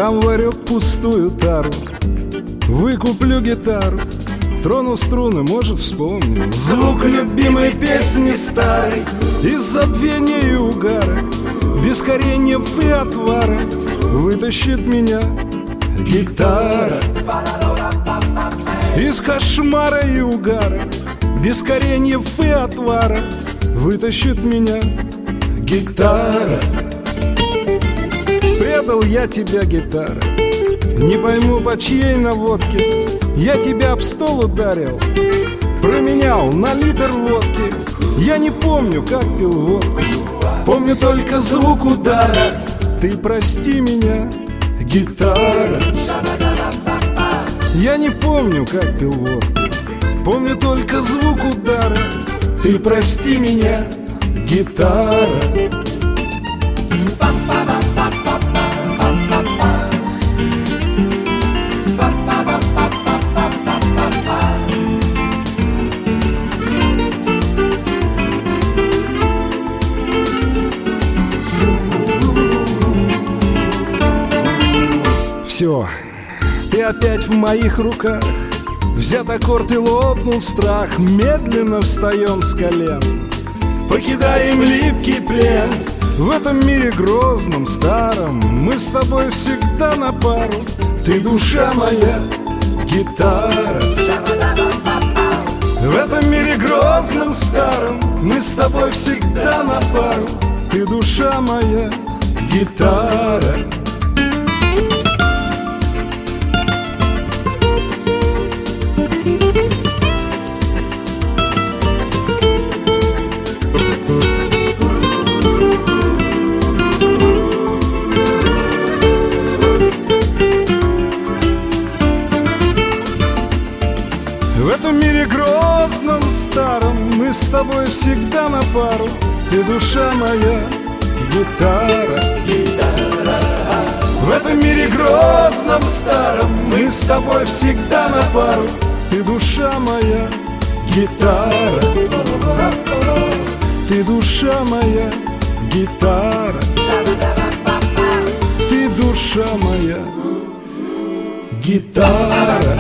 Сам варю пустую тару, выкуплю гитару, трону струны, может, вспомню звук любимой песни старой. Из забвения и угара, без кореньев и отвара вытащит меня гитара. Из кошмара и угара, без кореньев и отвара вытащит меня гитара. Предал я тебя, гитара, не пойму, по чьей наводке. Я тебя об стол ударил, променял на литр водки. Я не помню, как пил водку, помню только звук удара. Ты прости меня, гитара. Я не помню, как пил водку, помню только звук удара. Ты прости меня, гитара. Все, ты опять в моих руках. Взят аккорд и лопнул страх. Медленно встаем с колен, покидаем липкий плен. В этом мире грозном, старом мы с тобой всегда на пару. Ты душа моя, гитара. В этом мире грозном, старом мы с тобой всегда на пару. Ты душа моя, гитара. В этом мире грозном, старом мы с тобой всегда на пару. Ты душа моя, гитара. В этом мире грозном, старом мы с тобой всегда на пару. Ты душа моя, гитара. Ты душа моя, гитара. Ты душа моя, гитара.